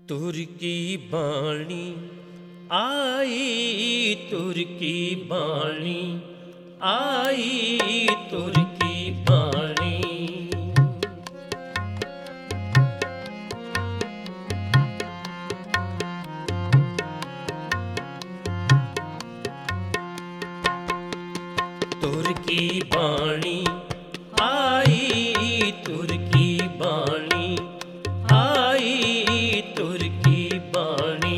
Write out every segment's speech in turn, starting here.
तुर की बाणी आई, तुर की बाणी आई, तुर की बाणी। तुर की बाणी आई, तुर की बाणी आई, तुर की बाणी।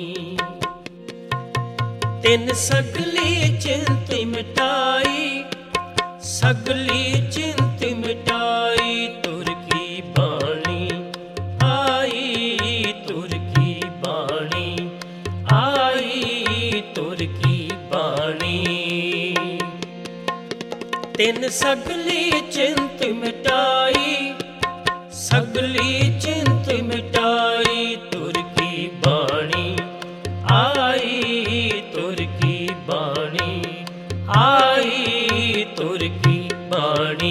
तिन सगली चिंत मिटाई, सगली चिंत मिटाई, तुर की बाणी आई, तुर की बाणी आई, तुर की बाणी। तिन सगली चिंत मिटाई, सगली चिंत मिटाई, तुर की बाणी आई, तुर की बाणी आई, तुर की बाणी।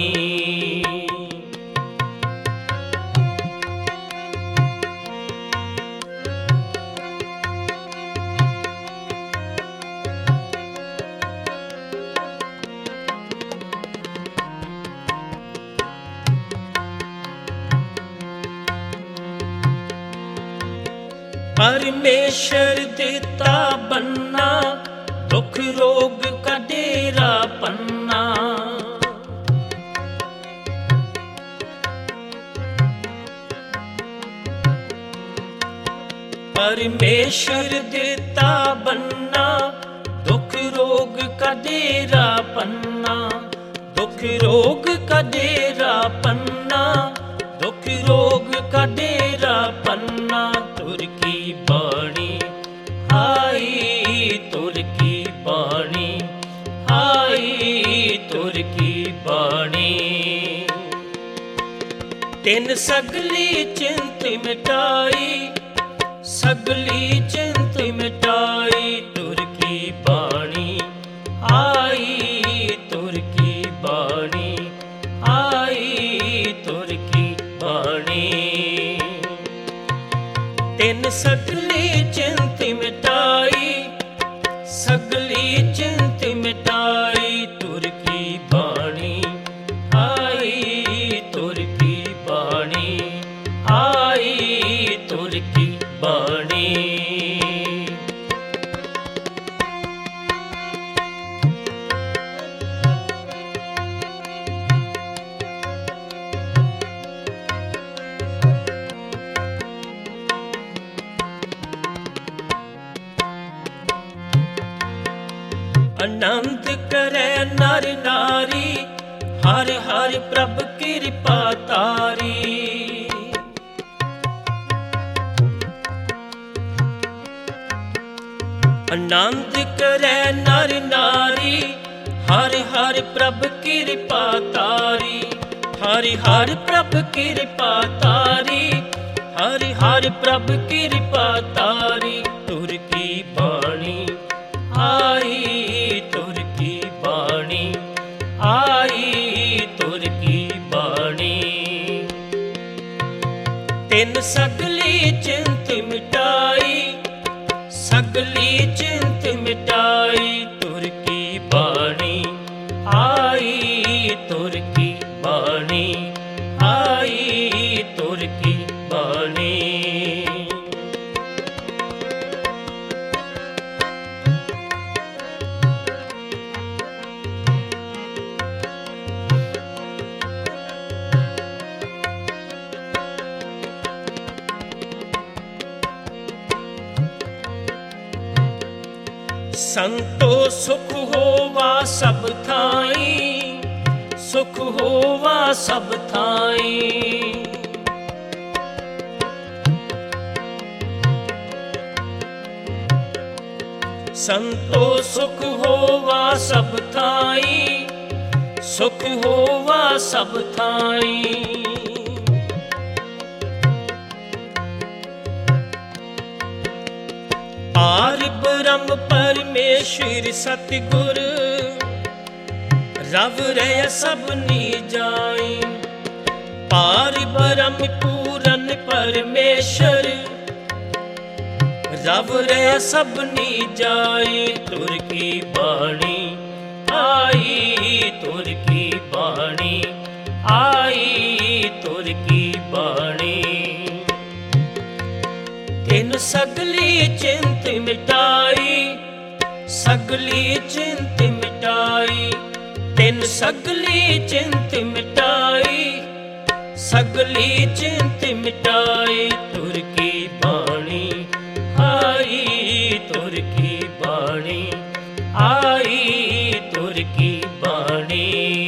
परमेश्वर देता बन्ना, दुख रोग का डेरा पन्ना। परमेश्वर देता बन्ना, दुख रोग का डेरा पन्ना, दुख रोग का डेरा पन्ना, दुख रोग का डेरा पन्ना। तुर की बाणी आई, तुर की बाणी आई, तुर की बाणी। तिन सगली चिंत मिटाई, सगली चिंत मिटाई, तुर की बाणी आई, तुर की बाणी आई, तुर की बाणी। तिन सगली चिंत मिटाई, सगली चिंत मिटाई, तुर की बाणी आई, तुर की बाणी आई, तुर की बाणी। आनंद करे नर नारी, हर हर प्रभ कृपा तारी। आनंद करे नर नारी, हर हर प्रभ कृपा तारी। हर हर प्रभ कृपा तारी, हर हर प्रभ कृपा तारी। तुर की बाणी आई, तुर की बाणी आई, तुर की बाणी। तिन सगली चिंत मिटाई, सगली चिंत मिटाई, तुर की बाणी आई, तुर की बाणी आई, तुर की बाणी। संतो सुख होवा सब थाई, सुख होवा सब थाई। संतो सुख होवा सब थाई, सुख होवा सब थाई। पार ब्रह्म परमेश्वर सतगुर, रव रह सबनी जाई। पार ब्रह्म पूरन परमेश्वर, रब रे सबनी जाए तुर की बाणी आई, तुर की बाणी आई, तुर की बाणी। तिन सगली चिंत मिटाई, सगली चिंत मिटाई, तिन सगली चिंत मिटाई, सगली चिंत मिटाई, तुर की बाणी आई, तुर की बाणी आई, तुर की बाणी।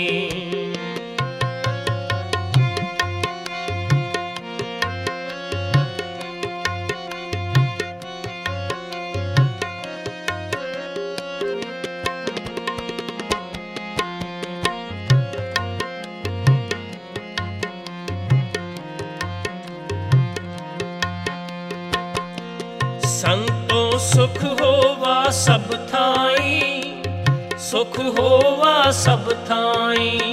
संतो सुख होवा सब थाई, सुख होवा सब थाई।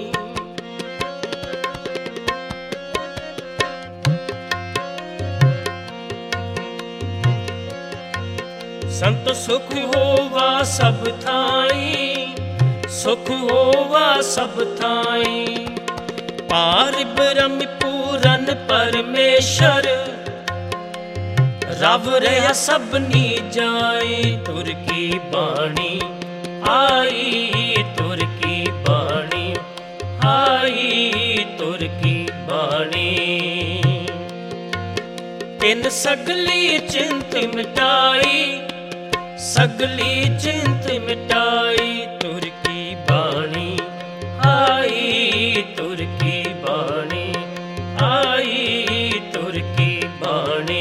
संत सुख होवा सब थाई, सुख होवा सब थाई। पार ब्रह्म पूरन परमेश्वर रब रे सबनी जाए तुर की बाणी आई, तुर की बाणी आई, तुर की बाणी। तिन सगली चिंत मिटाई, सगली चिंत मिटाई, तुर की बाणी आई, तुर की बाणी आई, तुर की बाणी।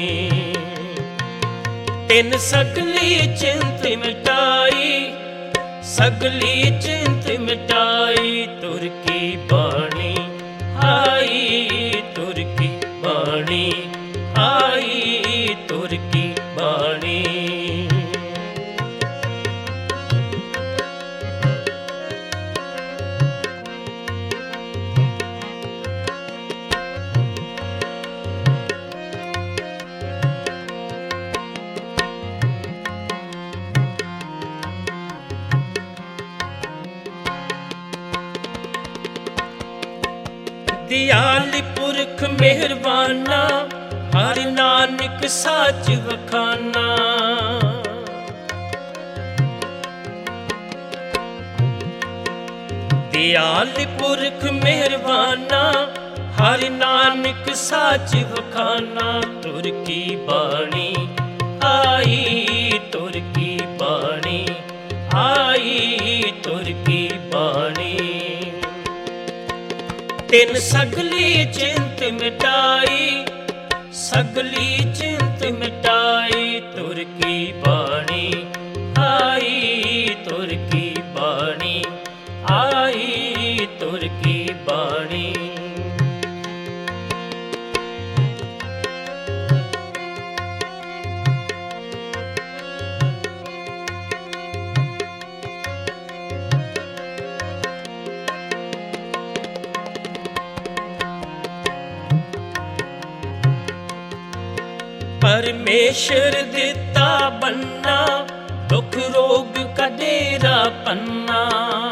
तिन सगली चिंत मिटाई, सगली चिंत मिटाई, तुर की बाणी आई, तुर की बाणी आई, तुर की बाणी। दयाल पुरख मेहरबाना, हर नानक साच वखाना। दयाल पुरख मेहरबाना, हर नानक साच वखाना, तुर की बाणी आई, तुर की बाणी आई, तुर की बाणी। तिन सगली चिंत मिटाई, सगली चिंत मिटाई, तुर की बाणी आई, तुर की बाणी आई, तुर की बाणी। परमेश्वर दिता बन्ना, दुख रोग का डेरा पन्ना।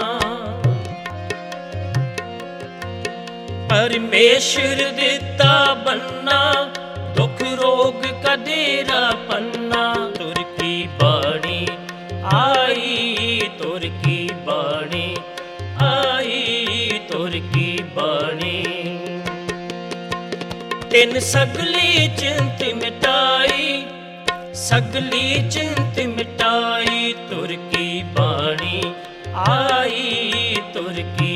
परमेश्वर दिता बन्ना, दुख रोग का डेरा पन्ना, तुर की बाणी आई, तुर की बाणी आई, तुर की बाणी। तिन सगली चिंत मिटाई, सगली चिंत मिटाई, तुर की बाणी आई, तुर की